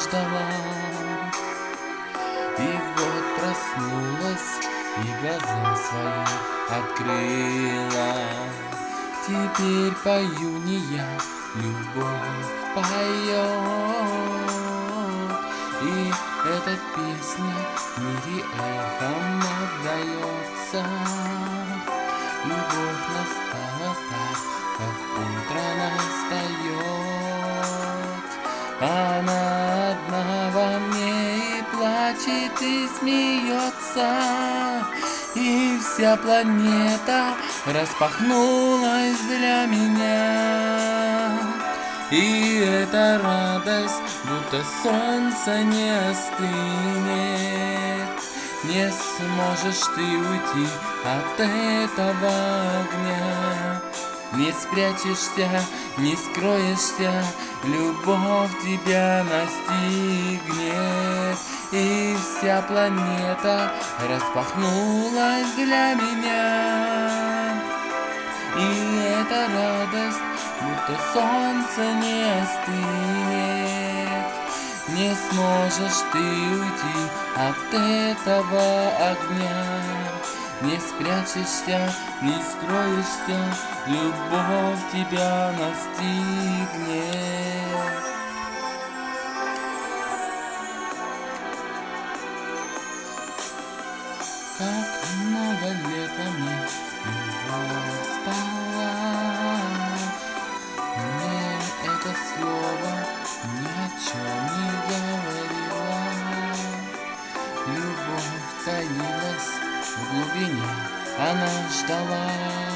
ждала. И вот проснулась и глаза свои открыла. Теперь пою не я, любовь поет. И эта песня в мире эхом отдается. Любовь настала так, как утро настает. Она одна во мне и плачет, и смеется. И вся планета распахнулась для меня. И эта радость, будто солнце не остынет. Не сможешь ты уйти от этого огня. Не спрячешься, не скроешься, любовь тебя настигнет. И вся планета распахнулась для меня. И эта радость, будто солнце не остынет. Не сможешь ты уйти от этого огня. Не спрячешься, не скроешься, любовь тебя настигнет. Как много лет во мне любовь спала. Мне это слово ни о чем не говорило. Любовь таилась в глубине, она ждала.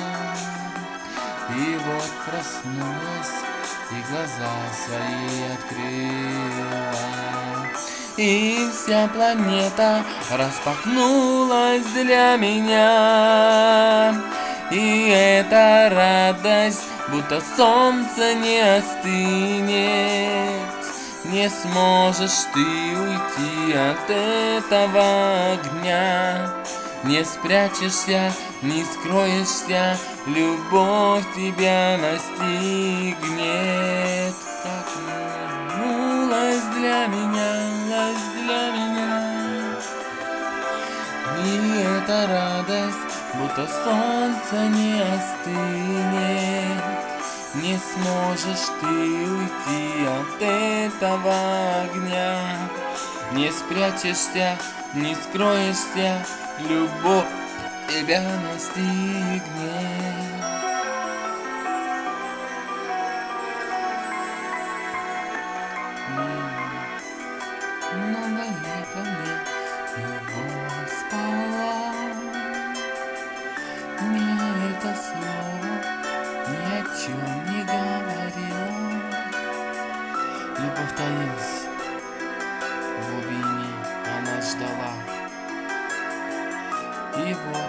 И вот проснулась и глаза свои открыла. И вся планета распахнулась для меня. И эта радость, будто солнце не остынет. Не сможешь ты уйти от этого огня. Не спрячешься, не скроешься, любовь тебя настигнет. Как вернулась для меня, для меня. И эта радость, будто солнце не остынет. Не сможешь ты уйти от этого огня. Не спрячешься, не скроешься, любовь тебя настигнет. Много лет во мне любовь спала. Мне это слово ни о чем не говорило. Любовь таилась в глубине, она ждала. И вот